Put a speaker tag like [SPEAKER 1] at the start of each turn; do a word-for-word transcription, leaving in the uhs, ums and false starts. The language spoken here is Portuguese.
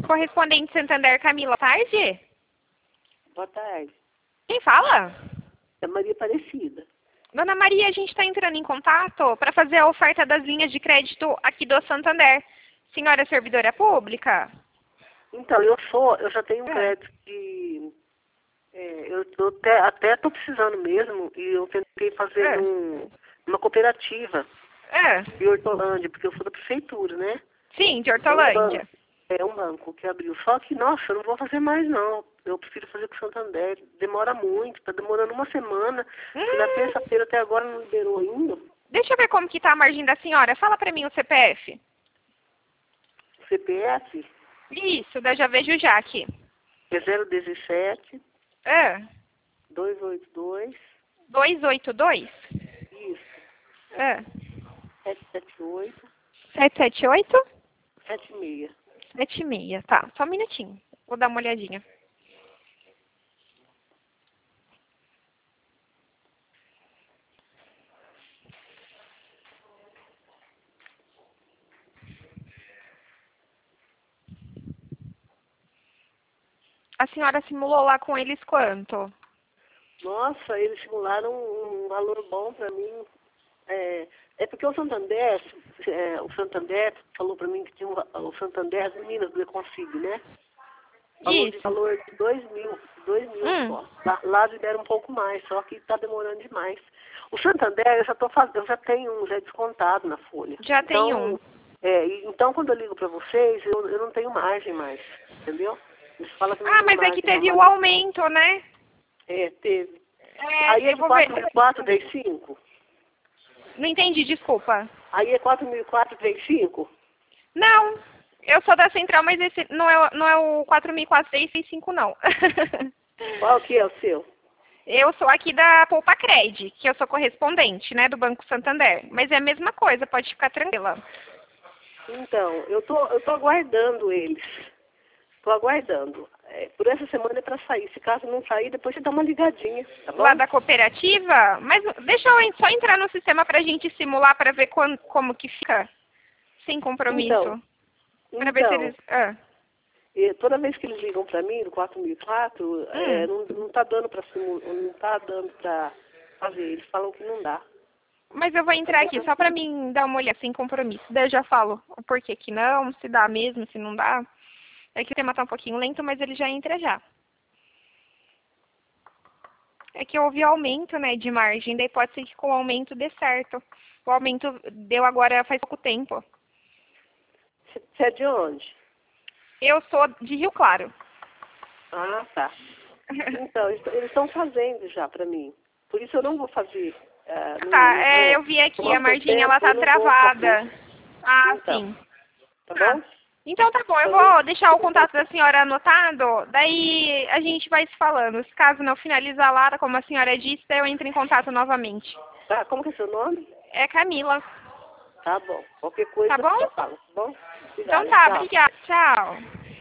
[SPEAKER 1] Correspondente Santander, Camila, tarde?
[SPEAKER 2] Boa tarde.
[SPEAKER 1] Quem fala?
[SPEAKER 2] É Maria Aparecida.
[SPEAKER 1] Dona Maria, a gente está entrando em contato para fazer a oferta das linhas de crédito aqui do Santander. Senhora é servidora pública?
[SPEAKER 2] Então, eu sou, eu já tenho um
[SPEAKER 1] É.
[SPEAKER 2] crédito de... É, eu tô até, até tô precisando mesmo, e eu tentei fazer
[SPEAKER 1] É.
[SPEAKER 2] num, numa cooperativa
[SPEAKER 1] É.
[SPEAKER 2] de Hortolândia, porque eu sou da prefeitura, né?
[SPEAKER 1] Sim, de
[SPEAKER 2] É um
[SPEAKER 1] Hortolândia.
[SPEAKER 2] banco, é um banco que abriu. Só que, nossa, eu não vou fazer mais, não. Eu prefiro fazer com o Santander. Demora muito, tá demorando uma semana. Fui na
[SPEAKER 1] Hum,
[SPEAKER 2] terça-feira até agora não liberou ainda.
[SPEAKER 1] deixa eu ver como que tá a margem da senhora. Fala para mim o C P F.
[SPEAKER 2] O C P F
[SPEAKER 1] Isso, daí eu já vejo já aqui.
[SPEAKER 2] é zero um sete,
[SPEAKER 1] É.
[SPEAKER 2] dois oito dois,
[SPEAKER 1] dois oito dois?
[SPEAKER 2] isso,
[SPEAKER 1] É.
[SPEAKER 2] sete sete oito,
[SPEAKER 1] sete sete oito?
[SPEAKER 2] sete seis.
[SPEAKER 1] sete seis. Tá, só um minutinho. Vou dar uma olhadinha. A senhora simulou lá com eles quanto?
[SPEAKER 2] Nossa, eles simularam um valor bom para mim. É, é porque o Santander, é, o Santander falou para mim que tinha um, va- o Santander, as meninas do Econsig, né? Falou de
[SPEAKER 1] Isso.
[SPEAKER 2] valor de dois mil, dois mil
[SPEAKER 1] Hum.
[SPEAKER 2] só. Lá, lá libera um pouco mais, só que está demorando demais. O Santander, eu já, tô faz... eu já tenho um, já é descontado na folha.
[SPEAKER 1] Já tem
[SPEAKER 2] Então,
[SPEAKER 1] um.
[SPEAKER 2] é, e- então quando eu ligo para vocês, eu, eu não tenho margem mais, entendeu? Eles falam que não
[SPEAKER 1] Ah,
[SPEAKER 2] tem
[SPEAKER 1] mas é
[SPEAKER 2] margem.
[SPEAKER 1] que teve
[SPEAKER 2] não,
[SPEAKER 1] o
[SPEAKER 2] mas-
[SPEAKER 1] aumento, né?
[SPEAKER 2] É, teve.
[SPEAKER 1] É,
[SPEAKER 2] Aí é
[SPEAKER 1] eu
[SPEAKER 2] de
[SPEAKER 1] vou ver.
[SPEAKER 2] quatro mil e quatro vezes cinco?
[SPEAKER 1] Não entendi, desculpa.
[SPEAKER 2] Aí é quatro mil e quatro vezes cinco?
[SPEAKER 1] Não, eu sou da Central, mas esse não é, o- não é o quatro mil e quatrocentos e sessenta e cinco, não.
[SPEAKER 2] Qual que é o seu?
[SPEAKER 1] Eu sou aqui da Poupa Cred, que eu sou correspondente, né, do Banco Santander. Mas é a mesma coisa, pode ficar tranquila.
[SPEAKER 2] Então, eu tô, eu tô aguardando eles. Tô aguardando. É, por essa semana é para sair. Se caso não sair, depois você dá uma ligadinha, tá bom?
[SPEAKER 1] Lá da cooperativa, mas deixa eu en- só entrar no sistema pra gente simular para ver quando, como que fica, sem compromisso.
[SPEAKER 2] Então,
[SPEAKER 1] Pra ver se
[SPEAKER 2] então,
[SPEAKER 1] eles... Ah.
[SPEAKER 2] e toda vez que eles ligam para mim, do quatro mil e quatro, é,
[SPEAKER 1] Hum.
[SPEAKER 2] não, não tá dando para não tá dando para fazer. Eles falam que não dá.
[SPEAKER 1] Mas eu vou entrar aqui só pra mim dar uma olhada sem compromisso. Daí eu já falo o porquê que não, se dá mesmo, se não dá. É que o tema tá um pouquinho lento, mas ele já entra já. É que houve aumento, né, de margem, daí pode ser que com o aumento dê certo. O aumento deu agora faz pouco tempo.
[SPEAKER 2] Você você é de onde?
[SPEAKER 1] Eu sou de Rio Claro.
[SPEAKER 2] Ah, tá. Então, eles estão fazendo já para mim. Por isso eu não vou fazer. ah, não-
[SPEAKER 1] Tá,
[SPEAKER 2] não
[SPEAKER 1] é,
[SPEAKER 2] vou
[SPEAKER 1] eu vi aqui,
[SPEAKER 2] tomar
[SPEAKER 1] a
[SPEAKER 2] seu
[SPEAKER 1] margem ela
[SPEAKER 2] tempo,
[SPEAKER 1] tá
[SPEAKER 2] eu não vou
[SPEAKER 1] travada.
[SPEAKER 2] fazer.
[SPEAKER 1] Ah,
[SPEAKER 2] Então,
[SPEAKER 1] sim.
[SPEAKER 2] tá
[SPEAKER 1] Tá.
[SPEAKER 2] bom?
[SPEAKER 1] Então tá bom, eu vou deixar o contato da senhora anotado, daí a gente vai se falando. Se caso não finalizar lá, como a senhora disse, daí eu entro em contato novamente.
[SPEAKER 2] Tá, como que é seu nome?
[SPEAKER 1] É Camila.
[SPEAKER 2] Tá bom. Qualquer coisa
[SPEAKER 1] Tá bom?
[SPEAKER 2] eu falo, tá bom?
[SPEAKER 1] Então
[SPEAKER 2] Obrigada,
[SPEAKER 1] tá,
[SPEAKER 2] tchau.
[SPEAKER 1] obrigada. Tchau.